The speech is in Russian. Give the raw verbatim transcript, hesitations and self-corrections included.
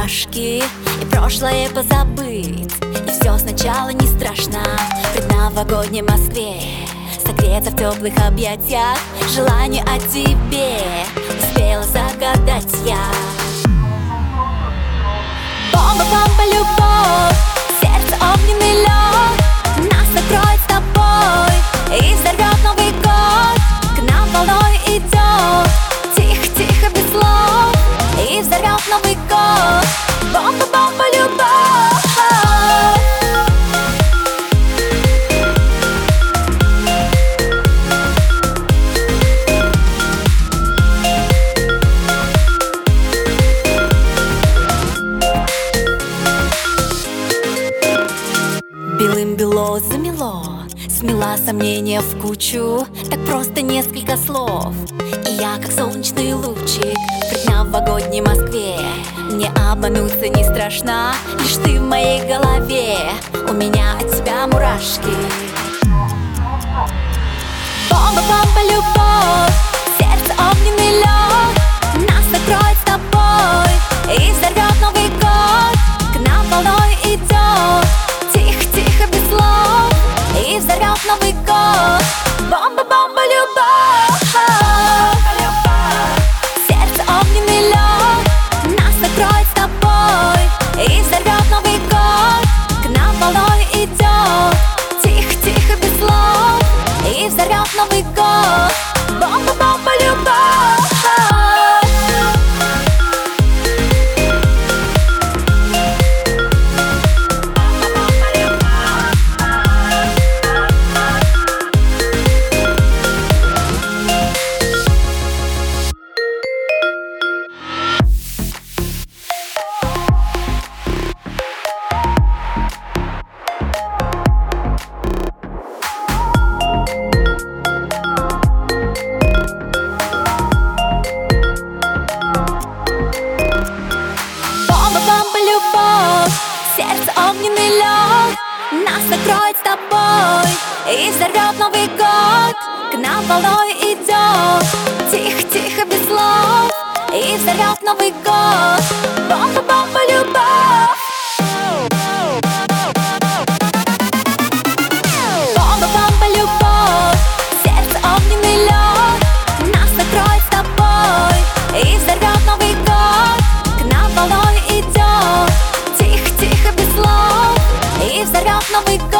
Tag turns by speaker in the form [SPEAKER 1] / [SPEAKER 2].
[SPEAKER 1] мурашки, и прошлое позабыть, и все сначала не страшно. В предновогодней Москве согреться в теплых объятиях, желание о тебе успела загадать я. Бомба-бомба, любовь, сердце огненный лед, нас накроет с тобой и взорвет Новый год. К нам волной идет, тихо-тихо, без слов, и взорвет Новый год. Бомба-бомба, любовь. Белым-бело замело, смела сомнения в кучу. Так просто несколько слов, и я как солнечный лучик в предновогодней Москве. Мне обмануться не страшно, лишь ты в моей голове, у меня от тебя мурашки. Бомба-бомба, любовь, сердце огненный лед, нас накроет с тобой и взорвет Новый год. К нам волной идет, тихо-тихо, без слов, и взорвет Новый год. Бомба-бомба, любовь. Сердце огненный лед, нас накроет с тобой и взорвет Новый год. К нам волной идет, тихо-тихо, без слов, и взорвет Новый год. Бомба-бомба, любовь. Любовь, сердце огненный лед, нас накроет с тобой и взорвет Новый год. К нам волной идет, тихо-тихо, без слов, и взорвет Новый год. Бомба-бомба, любовь. Бомба-бомба, любовь, сердце огненный лед, нас накроет с тобой и взорвет Новый год. К нам волной идет, тихо-тихо, без слов, и взорвет Новый год.